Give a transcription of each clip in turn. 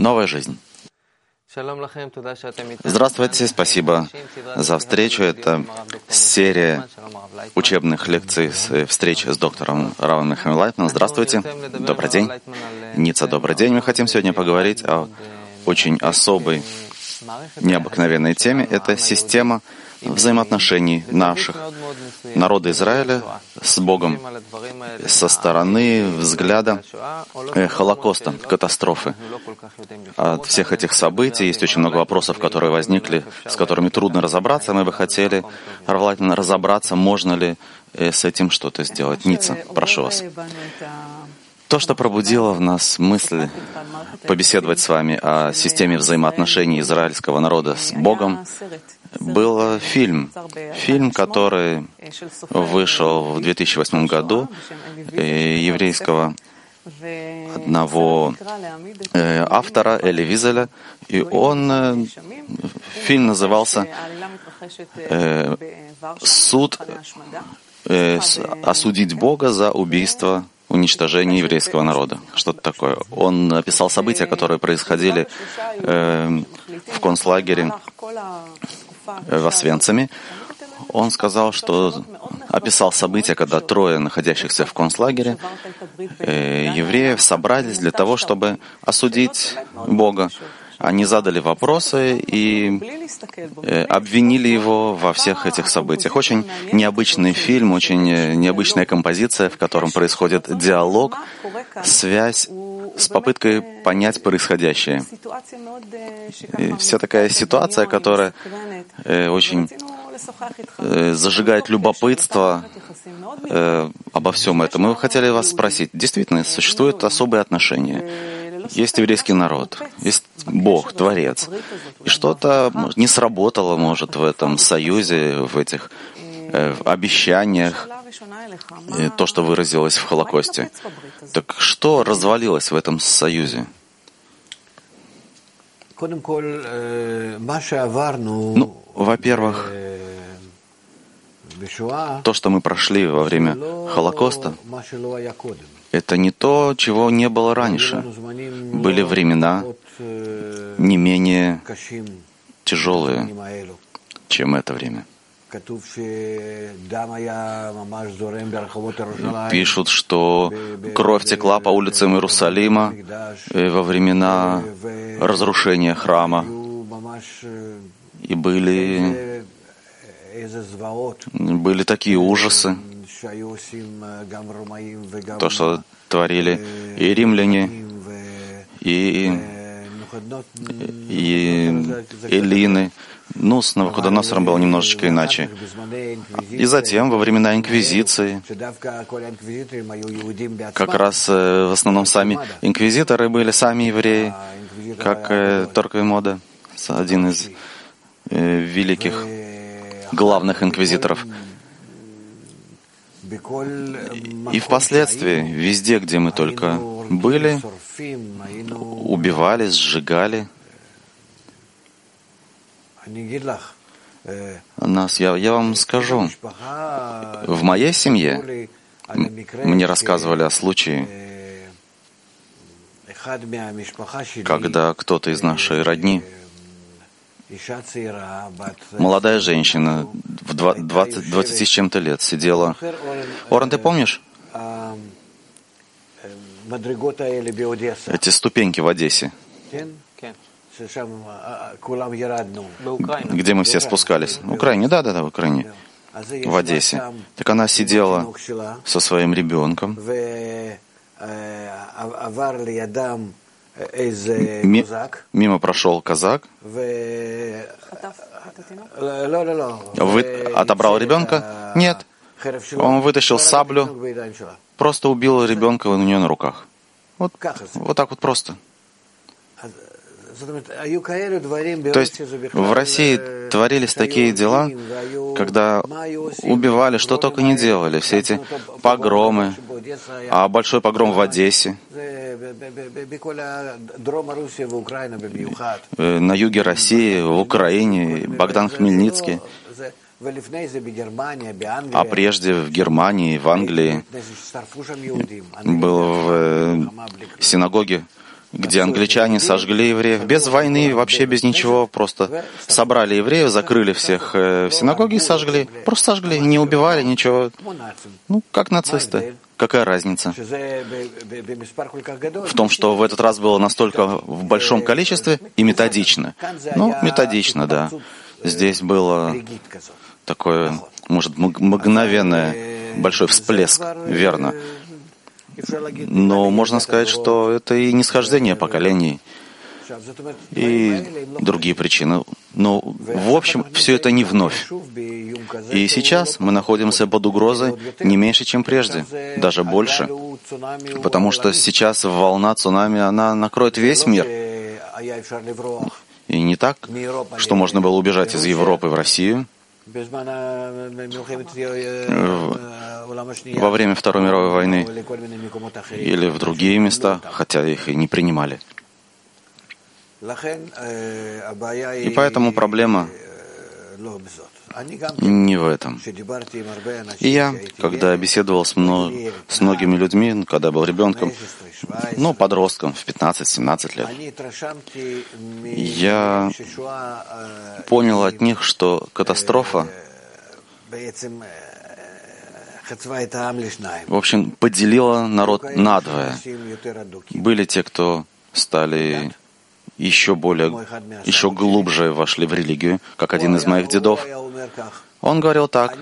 Новая жизнь. Здравствуйте, спасибо за встречу. Это серия учебных лекций, встреч с доктором Равом Михаилом Лайтманом. Здравствуйте, добрый день. Ницца, добрый день. Мы хотим сегодня поговорить о очень особой, необыкновенной теме. Это система взаимоотношений наших народа Израиля с Богом со стороны взгляда Холокоста, катастрофы. От всех этих событий есть очень много вопросов, которые возникли, с которыми трудно разобраться. Мы бы хотели, Рав Лайтман, разобраться, можно ли с этим что-то сделать. Ницца, прошу вас. То, что пробудило в нас мысль побеседовать с вами о системе взаимоотношений израильского народа с Богом, был фильм, который вышел в 2008 году еврейского одного автора Эли Визеля, и фильм назывался «Суд, осудить Бога за убийство, уничтожение еврейского народа». Что-то такое. Он описал события, которые происходили в концлагере в Освенциме. Он сказал, что описал события, когда трое находящихся в концлагере евреев собрались для того, чтобы осудить Бога. Они задали вопросы и обвинили его во всех этих событиях. Очень необычный фильм, очень необычная композиция, в котором происходит диалог, связь с попыткой понять происходящее. И вся такая ситуация, которая очень зажигает любопытство обо всем этом. Мы хотели вас спросить, действительно, существуют особые отношения? Есть еврейский народ, есть Бог, Творец. И что-то не сработало, может, в этом союзе, в этих обещаниях, то, что выразилось в Холокосте. Так что развалилось в этом союзе? Во-первых, то, что мы прошли во время Холокоста, это не то, чего не было раньше. Были времена не менее тяжелые, чем это время. Пишут, что кровь текла по улицам Иерусалима во времена разрушения храма. И были такие ужасы, то, что творили и римляне, и эллины. С Навуходоносором было немножечко иначе. И затем, во времена Инквизиции, как раз в основном сами инквизиторы были сами евреи, как Торквемода, один из великих главных инквизиторов. И впоследствии, везде, где мы только были, убивали, сжигали нас. Я вам скажу, в моей семье мне рассказывали о случае, когда кто-то из нашей родни, молодая женщина, в 20 с чем-то лет, сидела. Орен, ты помнишь? Эти ступеньки в Одессе, где мы все спускались. В Украине, да, в Украине, в Одессе. Так она сидела со своим ребенком. Мимо прошел казак, отобрал ребенка? Нет. Он вытащил саблю, просто убил ребенка у нее на руках. Вот так вот просто. То есть в России творились такие дела, когда убивали, что только не делали, все эти погромы, а большой погром в Одессе, на юге России, в Украине, Богдан Хмельницкий, а прежде в Германии, в Англии, был в синагоге где англичане сожгли евреев без войны, вообще без ничего, просто собрали евреев, закрыли всех в синагоге и сожгли. Просто сожгли, не убивали, ничего. Ну, как нацисты. Какая разница? В том, что в этот раз было настолько в большом количестве и методично. Ну, методично, да. Здесь было такое, может, мгновенное, большой всплеск, верно. Но можно сказать, что это и нисхождение поколений, и другие причины. Но, в общем, все это не вновь. И сейчас мы находимся под угрозой не меньше, чем прежде, даже больше. Потому что сейчас волна цунами, она накроет весь мир. И не так, что можно было убежать из Европы в Россию. Во время Второй мировой войны или в другие места, хотя их и не принимали. И поэтому проблема не в этом. И я, когда беседовал с многими людьми, когда был ребенком, подростком в 15-17 лет, я понял от них, что катастрофа, в общем, поделила народ надвое. Были те, кто стали еще глубже вошли в религию, как один из моих дедов. Он говорил так: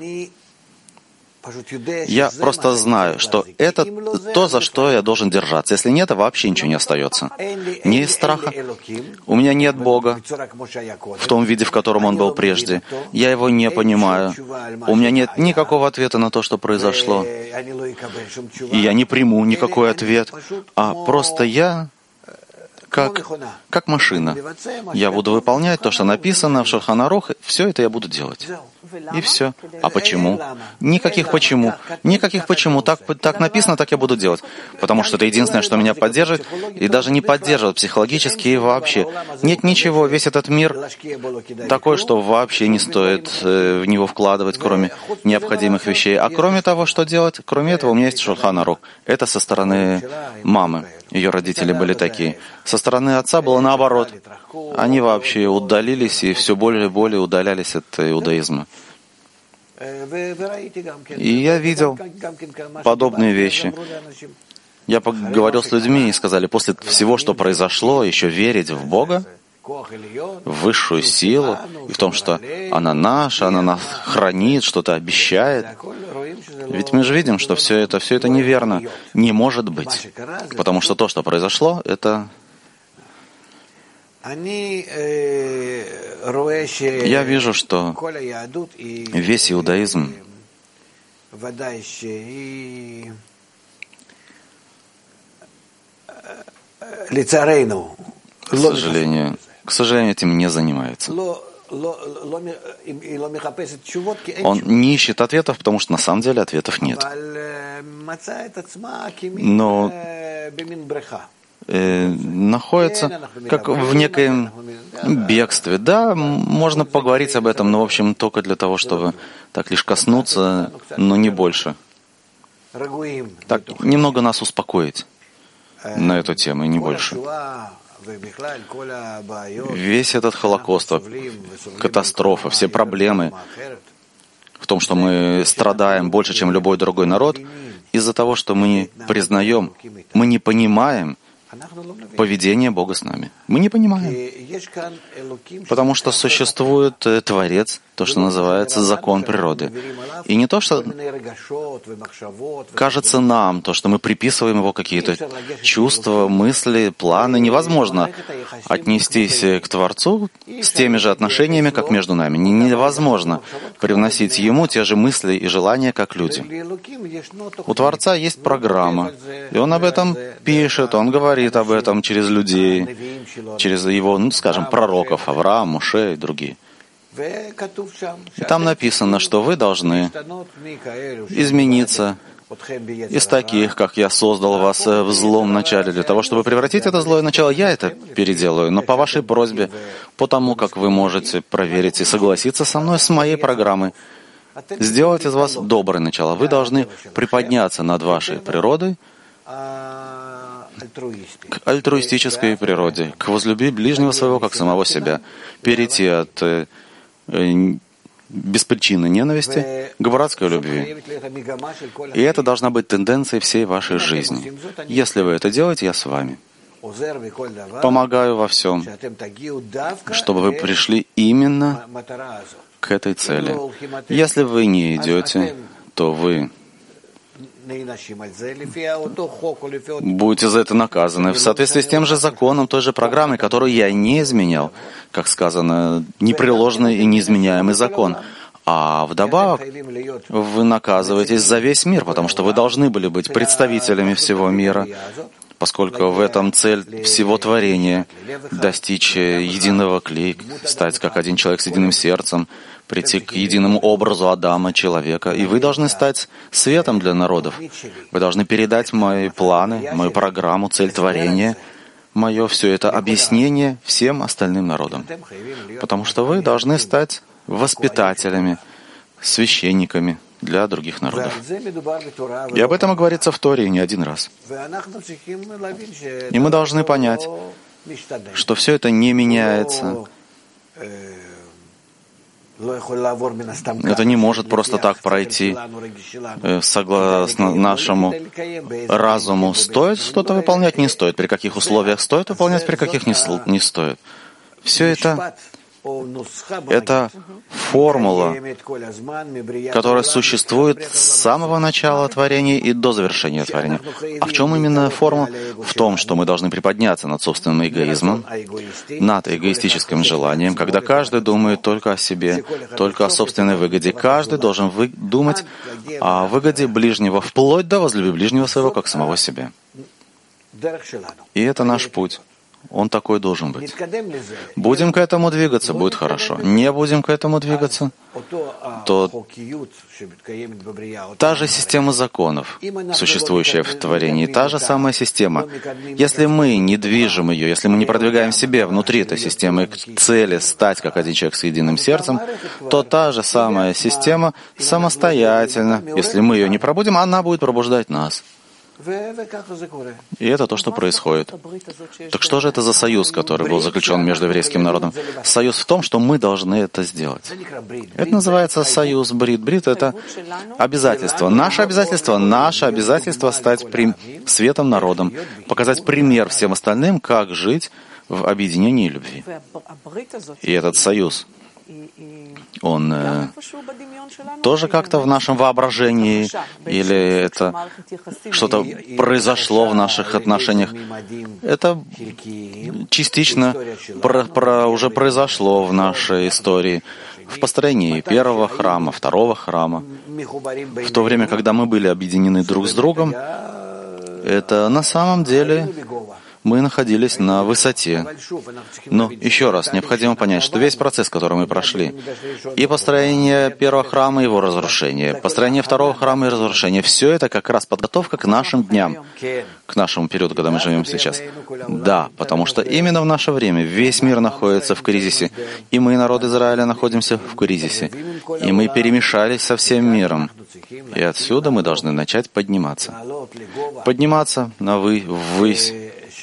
я просто знаю, что это то, за что я должен держаться. Если нет, вообще ничего не остается. Не из страха. У меня нет Бога в том виде, в котором Он был прежде. Я Его не понимаю. У меня нет никакого ответа на то, что произошло. И я не приму никакой ответ. А просто я как машина. Я буду выполнять то, что написано в Шулхан Арух, все это я буду делать. И все. А почему? Никаких почему. Никаких почему. Так написано, так я буду делать. Потому что это единственное, что меня поддерживает, и даже не поддерживает психологически и вообще. Нет ничего, весь этот мир такой, что вообще не стоит в него вкладывать, кроме необходимых вещей. А кроме того, что делать? Кроме этого, у меня есть Шулхан Арух. Это со стороны мамы. Ее родители были такие. Со стороны отца было наоборот. Они вообще удалились и все более и более удалялись от иудаизма. И я видел подобные вещи. Я поговорил с людьми и сказали, после всего, что произошло, еще верить в Бога, в высшую силу, и в том, что она наша, она нас хранит, что-то обещает. Ведь мы же видим, что все это неверно, не может быть. Потому что то, что произошло, это... Я вижу, что весь иудаизм, к сожалению, этим не занимается. Он не ищет ответов, потому что на самом деле ответов нет. Но находится как в некоем бегстве. Да, можно поговорить об этом, но, в общем, только для того, чтобы так лишь коснуться, но не больше. Так, немного нас успокоить на эту тему, и не больше. Весь этот Холокост, катастрофа, все проблемы в том, что мы страдаем больше, чем любой другой народ, из-за того, что мы не признаем, мы не понимаем поведение Бога с нами. Мы не понимаем. Потому что существует Творец, то, что называется закон природы. И не то, что кажется нам, то, что мы приписываем его какие-то чувства, мысли, планы. Невозможно отнестись к Творцу с теми же отношениями, как между нами. Невозможно привносить ему те же мысли и желания, как люди. У Творца есть программа, и он об этом пишет, он говорит об этом через людей, через его, скажем, пророков, Авраам, Моше и другие. И там написано, что вы должны измениться из таких, как я создал вас в злом начале. Для того, чтобы превратить это злое начало, я это переделаю. Но по вашей просьбе, по тому, как вы можете проверить и согласиться со мной, с моей программой, сделать из вас доброе начало. Вы должны приподняться над вашей природой, к альтруистической природе, к возлюби ближнего своего, как самого себя, перейти от беспричинной ненависти к братской любви. И это должна быть тенденцией всей вашей жизни. Если вы это делаете, я с вами. Помогаю во всем, чтобы вы пришли именно к этой цели. Если вы не идете, то вы будете за это наказаны в соответствии с тем же законом, той же программой, которую я не изменял, как сказано, непреложный и неизменяемый закон. А вдобавок вы наказываетесь за весь мир, потому что вы должны были быть представителями всего мира, поскольку в этом цель всего творения — достичь единого клейка, стать как один человек с единым сердцем, прийти к единому образу Адама, человека. И вы должны стать светом для народов. Вы должны передать мои планы, мою программу, цель творения, мое все это объяснение всем остальным народам. Потому что вы должны стать воспитателями, священниками для других народов. И об этом и говорится в Торе не один раз. И мы должны понять, что все это не меняется. Это не может просто так пройти согласно нашему разуму. Стоит что-то выполнять, не стоит. При каких условиях стоит выполнять, при каких не стоит. Все это формула, которая существует с самого начала творения и до завершения творения. А в чем именно формула? В том, что мы должны приподняться над собственным эгоизмом, над эгоистическим желанием, когда каждый думает только о себе, только о собственной выгоде. Каждый должен думать о выгоде ближнего, вплоть до возлюби ближнего своего, как самого себя. И это наш путь. Он такой должен быть. Будем к этому двигаться, будет хорошо. Не будем к этому двигаться, то та же система законов, существующая в творении, та же самая система. Если мы не движем ее, если мы не продвигаем себе внутри этой системы к цели стать как один человек с единым сердцем, то та же самая система самостоятельно, если мы ее не пробудим, она будет пробуждать нас. И это то, что происходит. Так что же это за союз, который был заключен между еврейским народом? Союз в том, что мы должны это сделать. Это называется союз брит. Брит — это обязательство. Наше обязательство стать светом народом, показать пример всем остальным, как жить в объединении любви. И этот союз, он тоже как-то в нашем воображении, или это что-то произошло в наших отношениях. Это частично уже произошло в нашей истории, в построении первого храма, второго храма. В то время, когда мы были объединены друг с другом, это на самом деле мы находились на высоте. Но еще раз, необходимо понять, что весь процесс, который мы прошли, и построение первого храма, и его разрушение, построение второго храма и разрушение, все это как раз подготовка к нашим дням, к нашему периоду, когда мы живем сейчас. Да, потому что именно в наше время весь мир находится в кризисе, и мы, народ Израиля, находимся в кризисе, и мы перемешались со всем миром. И отсюда мы должны начать подниматься. Подниматься ввысь,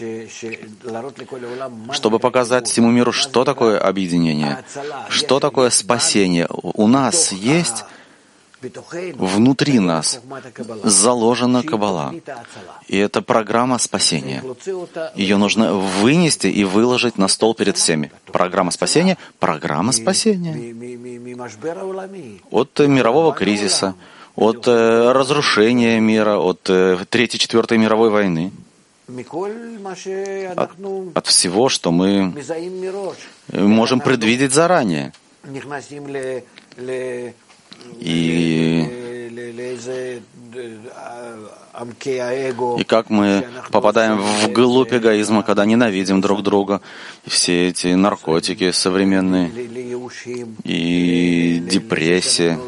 чтобы показать всему миру, что такое объединение, что такое спасение. У нас есть, внутри нас заложена Каббала. И это программа спасения. Ее нужно вынести и выложить на стол перед всеми. Программа спасения от мирового кризиса, от разрушения мира, от Третьей, Четвертой мировой войны. От всего, что мы можем предвидеть заранее. И как мы попадаем вглубь эгоизма, когда ненавидим друг друга. И все эти наркотики современные, и депрессия,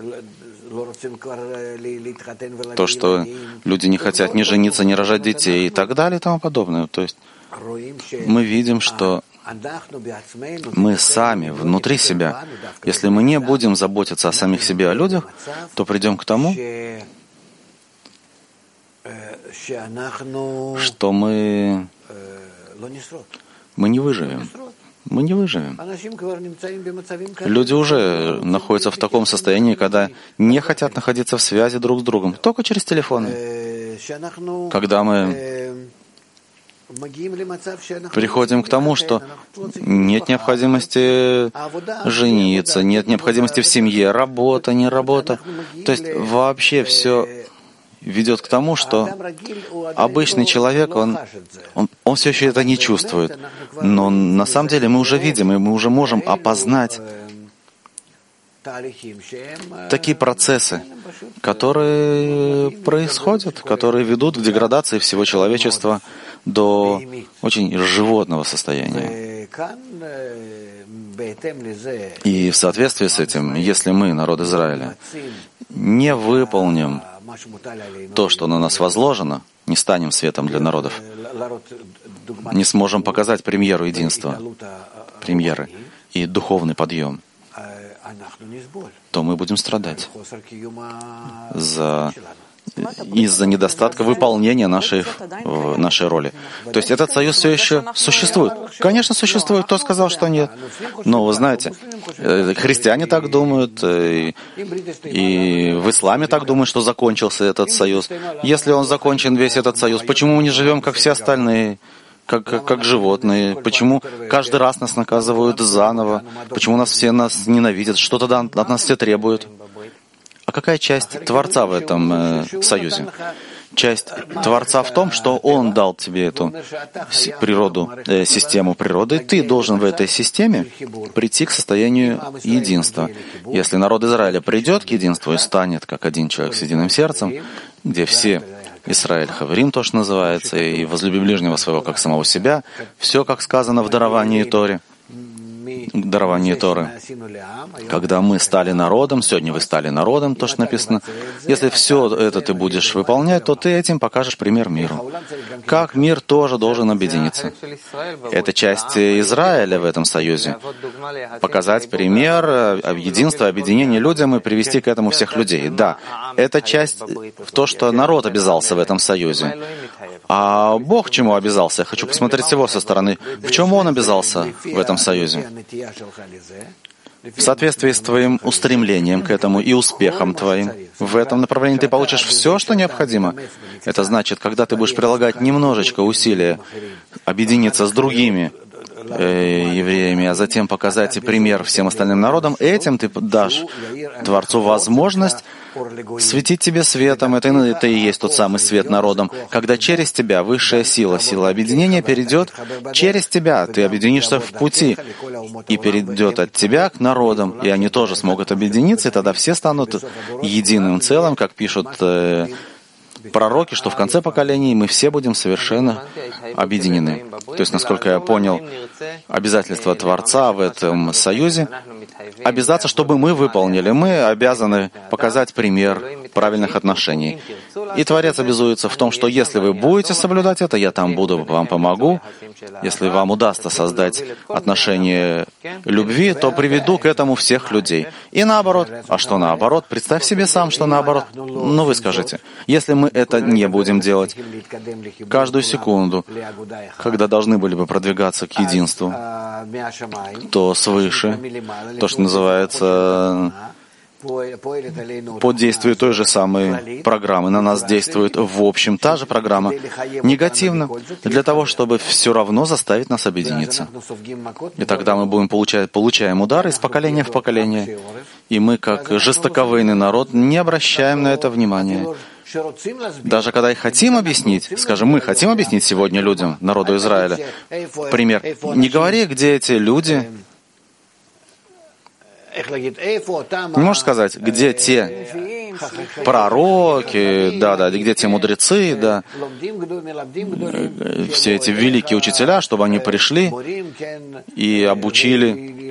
то, что люди не хотят ни жениться, ни рожать детей и так далее и тому подобное. То есть мы видим, что мы сами, внутри себя, если мы не будем заботиться о самих себе, о людях, то придем к тому, что мы не выживем. Мы не выживем. Люди уже находятся в таком состоянии, когда не хотят находиться в связи друг с другом, только через телефоны. Когда мы приходим к тому, что нет необходимости жениться, нет необходимости в семье, работа, не работа. То есть вообще все ведет к тому, что обычный человек, он все еще это не чувствует. Но на самом деле мы уже видим, и мы уже можем опознать такие процессы, которые происходят, которые ведут к деградации всего человечества до очень животного состояния. И в соответствии с этим, если мы, народ Израиля, не выполним то, что на нас возложено, не станем светом для народов, не сможем показать премьеру единства, премьеры и духовный подъем, то мы будем страдать из-за недостатка выполнения нашей роли. То есть этот союз все еще существует. Конечно, существует. Кто сказал, что нет? Но вы знаете, христиане так думают, и в исламе так думают, что закончился этот союз. Если он закончен, весь этот союз, почему мы не живем, как все остальные? Как животные, почему каждый раз нас наказывают заново, почему нас ненавидят, что тогда от нас все требуют. А какая часть Творца в этом союзе? Часть Творца в том, что Он дал тебе эту природу, систему природы, и ты должен в этой системе прийти к состоянию единства. Если народ Израиля придет к единству и станет как один человек с единым сердцем, где все Исраэль Хаврим тоже называется, и возлюби ближнего своего как самого себя, все, как сказано в даровании Торы. Дарование Торы. Когда мы стали народом, сегодня вы стали народом, то, что написано, если все это ты будешь выполнять, то ты этим покажешь пример миру. Как мир тоже должен объединиться. Это часть Израиля в этом союзе. Показать пример единства, объединения людям и привести к этому всех людей. Да, это часть в то, что народ обязался в этом союзе. А Бог чему обязался? Я хочу посмотреть с его со стороны. В чем Он обязался в этом союзе? В соответствии с твоим устремлением к этому и успехом твоим в этом направлении ты получишь все, что необходимо. Это значит, когда ты будешь прилагать немножечко усилия объединиться с другими евреями, а затем показать пример всем остальным народам, этим ты дашь Творцу возможность светить тебе светом. Это и есть тот самый свет народом, когда через тебя высшая сила, сила объединения перейдет через тебя. Ты объединишься в пути и перейдет от тебя к народам, и они тоже смогут объединиться, и тогда все станут единым целым, как пишут пророки, что в конце поколений мы все будем совершенно объединены. То есть, насколько я понял, обязательство Творца в этом союзе — обязаться, чтобы мы выполнили. Мы обязаны показать пример правильных отношений. И Творец обязуется в том, что если вы будете соблюдать это, я там буду, вам помогу. Если вам удастся создать отношения любви, то приведу к этому всех людей. И наоборот. А что наоборот? Представь себе сам, что наоборот. Ну вы скажите, если мы это не будем делать каждую секунду, когда должны были бы продвигаться к единству, то свыше, то, что называется, под действием той же самой программы на нас действует в общем та же программа негативно, для того, чтобы все равно заставить нас объединиться. И тогда мы получаем удары из поколения в поколение. И мы, как жестоковыйный народ, не обращаем на это внимания. Даже когда и хотим объяснить, скажем, мы хотим объяснить сегодня людям, народу Израиля, пример, не говори, где эти люди. Не можешь сказать, где те пророки, где те мудрецы, все эти великие учителя, чтобы они пришли и обучили.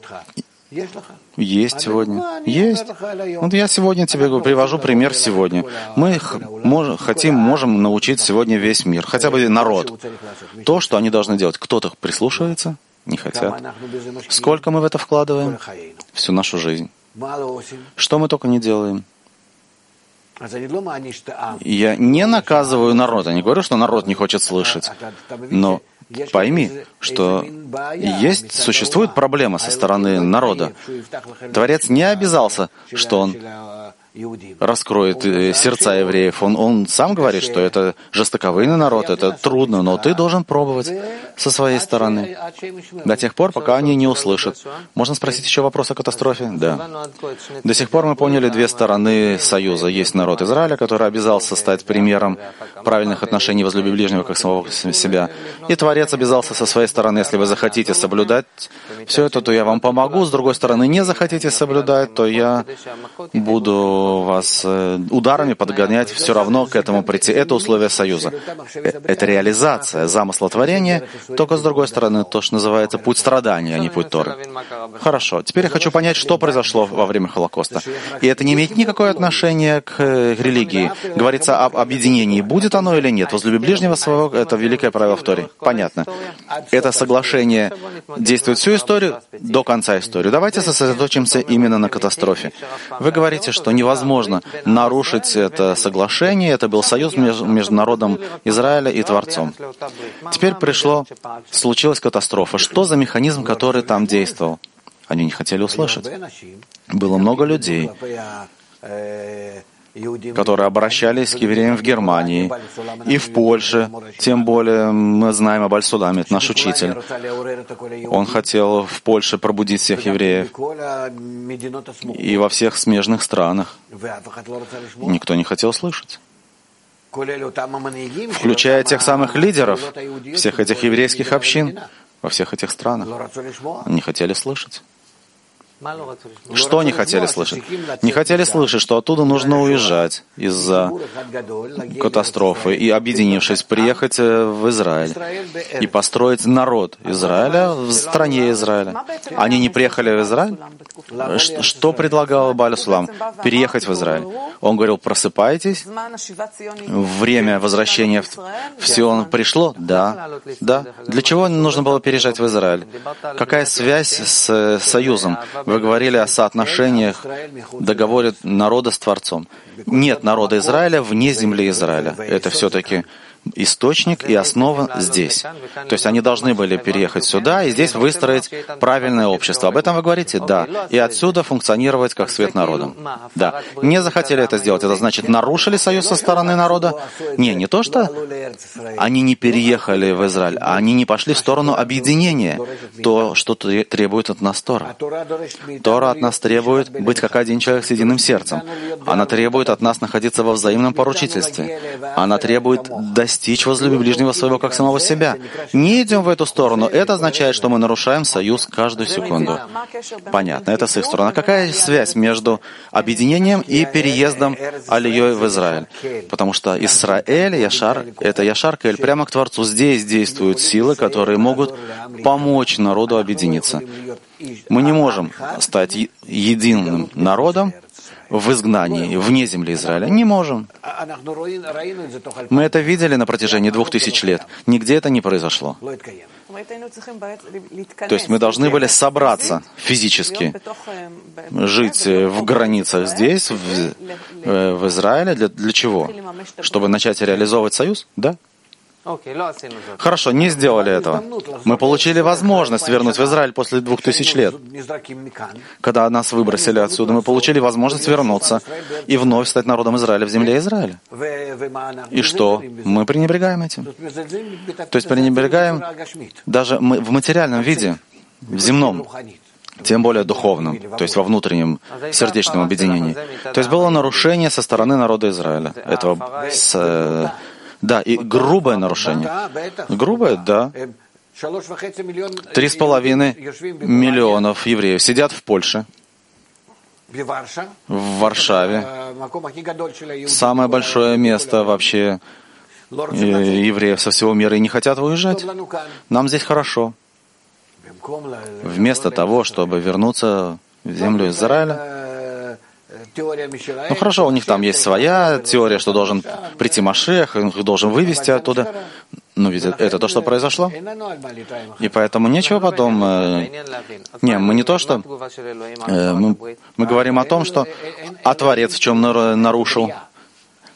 Есть сегодня. Есть. Вот я сегодня тебе привожу пример сегодня. Мы можем научить сегодня весь мир, хотя бы народ. То, что они должны делать. Кто-то прислушивается, не хотят. Сколько мы в это вкладываем? Всю нашу жизнь. Что мы только не делаем. Я не наказываю народ, я не говорю, что народ не хочет слышать. Но пойми, что существует проблема со стороны народа. Творец не обязался, что он раскроет сердца евреев. Он сам говорит, что это жестоковыйный народ, это трудно, но ты должен пробовать со своей стороны до тех пор, пока они не услышат. Можно спросить еще вопрос о катастрофе? Да. До сих пор мы поняли две стороны союза. Есть народ Израиля, который обязался стать примером правильных отношений, возлюби ближнего как самого себя. И Творец обязался со своей стороны, если вы захотите соблюдать все это, то я вам помогу. С другой стороны, не захотите соблюдать, то я буду вас ударами подгонять, все равно к этому прийти. Это условие союза. Это реализация замысла творения, только с другой стороны, то, что называется путь страдания, а не путь Торы. Хорошо. Теперь я хочу понять, что произошло во время Холокоста. И это не имеет никакое отношения к религии. Говорится об объединении. Будет оно или нет? Возлюби ближнего своего — это великое правило в Торе. Понятно. Это соглашение действует всю историю до конца истории. Давайте сосредоточимся именно на катастрофе. Вы говорите, что невозможно нарушить это соглашение. Это был союз между народом Израиля и Творцом. Теперь случилась катастрофа. Что за механизм, который там действовал? Они не хотели услышать. Было много людей, которые обращались к евреям в Германии и в Польше. Тем более мы знаем об Аль-Суламе, это наш учитель. Он хотел в Польше пробудить всех евреев. И во всех смежных странах. Никто не хотел слышать. Включая тех самых лидеров всех этих еврейских общин во всех этих странах. Не хотели слышать. Что не хотели слышать? Не хотели слышать, что оттуда нужно уезжать из-за катастрофы и, объединившись, приехать в Израиль и построить народ Израиля в стране Израиля. Они не приехали в Израиль? Что предлагал Бааль Сулам? Переехать в Израиль. Он говорил: просыпайтесь, время возвращения в Сион пришло? Да. Да. Для чего нужно было переезжать в Израиль? Какая связь с союзом? Вы говорили о соотношениях, договоре народа с Творцом. Нет народа Израиля вне земли Израиля. Это все-таки источник и основа здесь. То есть они должны были переехать сюда и здесь выстроить правильное общество. Об этом вы говорите? Да. И отсюда функционировать как свет народом. Да. Не захотели это сделать. Это значит, нарушили союз со стороны народа? Не то, что они не переехали в Израиль, а они не пошли в сторону объединения. То, что требует от нас Тора. Тора от нас требует быть как один человек с единым сердцем. Она требует от нас находиться во взаимном поручительстве. Она требует достичь возлюби ближнего своего как самого себя. Не идем в эту сторону. Это означает, что мы нарушаем союз каждую секунду. Понятно, это с их стороны. А какая связь между объединением и переездом Алией в Израиль? Потому что Исраэль, Яшар, это Яшар Кель, прямо к Творцу. Здесь действуют силы, которые могут помочь народу объединиться. Мы не можем стать единым народом в изгнании, вне земли Израиля. Не можем. Мы это видели на протяжении 2000 лет. Нигде это не произошло. То есть мы должны были собраться физически, жить в границах здесь, в Израиле. Для чего? Чтобы начать реализовывать союз? Да. Хорошо, не сделали этого. Мы получили возможность вернуть в Израиль после 2000 лет. Когда нас выбросили отсюда, мы получили возможность вернуться и вновь стать народом Израиля в земле Израиля. И что? Мы пренебрегаем этим. То есть пренебрегаем даже в материальном виде, в земном, тем более духовном, то есть во внутреннем сердечном объединении. То есть было нарушение со стороны народа Израиля. Да, и грубое нарушение. Грубое, да. 3,5 миллиона евреев сидят в Польше, в Варшаве. Самое большое место вообще евреев со всего мира, и не хотят уезжать. Нам здесь хорошо. Вместо того, чтобы вернуться в землю Израиля. Ну хорошо, у них там есть своя теория, что должен прийти Машиах, их должен вывести оттуда. Но ведь это то, что произошло. И поэтому нечего потом... мы не то, что... Мы говорим о том, что Творец в чем нарушил.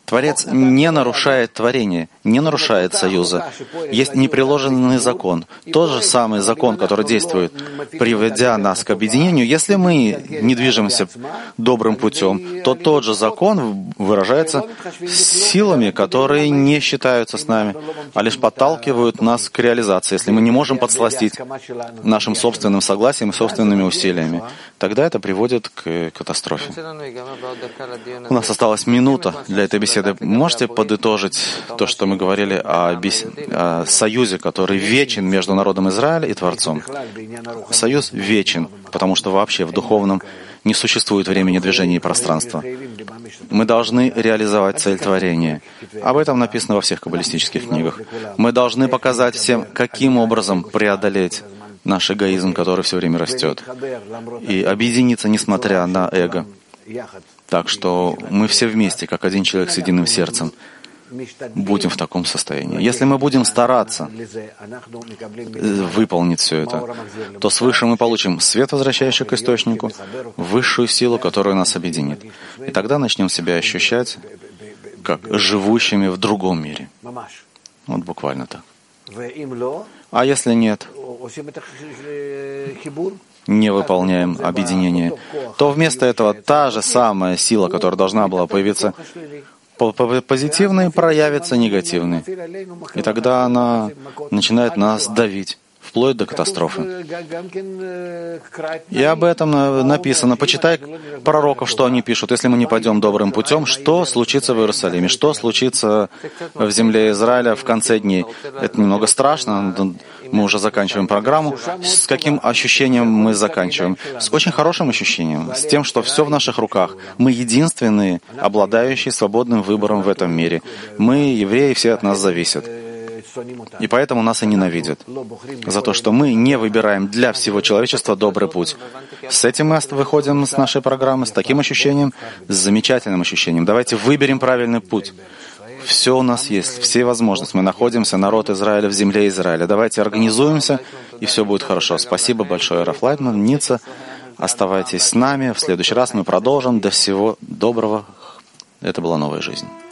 Творец не нарушает творение, не нарушает союза. Есть непреложенный закон. Тот же самый закон, который действует, приведя нас к объединению. Если мы не движемся добрым путем, то тот же закон выражается силами, которые не считаются с нами, а лишь подталкивают нас к реализации. Если мы не можем подсластить нашим собственным согласием и собственными усилиями, тогда это приводит к катастрофе. У нас осталась минута для этой беседы. Можете подытожить то, что мы говорили о союзе, который вечен между народом Израиля и Творцом? Союз вечен, потому что вообще в духовном не существует времени, движения и пространства. Мы должны реализовать цель творения. Об этом написано во всех каббалистических книгах. Мы должны показать всем, каким образом преодолеть наш эгоизм, который все время растет, и объединиться, несмотря на эго. Так что мы все вместе, как один человек с единым сердцем, будем в таком состоянии. Если мы будем стараться выполнить все это, то свыше мы получим свет, возвращающий к источнику, высшую силу, которая нас объединит. И тогда начнем себя ощущать как живущими в другом мире. Вот буквально так. А если нет, не выполняем объединение, то вместо этого та же самая сила, которая должна была появиться позитивной, проявится негативной. И тогда она начинает нас давить, вплоть до катастрофы. И об этом написано. Почитай пророков, что они пишут. Если мы не пойдем добрым путем, что случится в Иерусалиме? Что случится в земле Израиля в конце дней? Это немного страшно. Мы уже заканчиваем программу. С каким ощущением мы заканчиваем? С очень хорошим ощущением. С тем, что все в наших руках. Мы единственные, обладающие свободным выбором в этом мире. Мы, евреи, все от нас зависят. И поэтому нас и ненавидят. За то, что мы не выбираем для всего человечества добрый путь. С этим мы выходим с нашей программы, с таким ощущением, с замечательным ощущением. Давайте выберем правильный путь. Все у нас есть, все возможности. Мы находимся, народ Израиля, в земле Израиля. Давайте организуемся, и все будет хорошо. Спасибо большое, Раф Лайтман, Ницца. Оставайтесь с нами. В следующий раз мы продолжим. До всего доброго. Это была «Новая жизнь».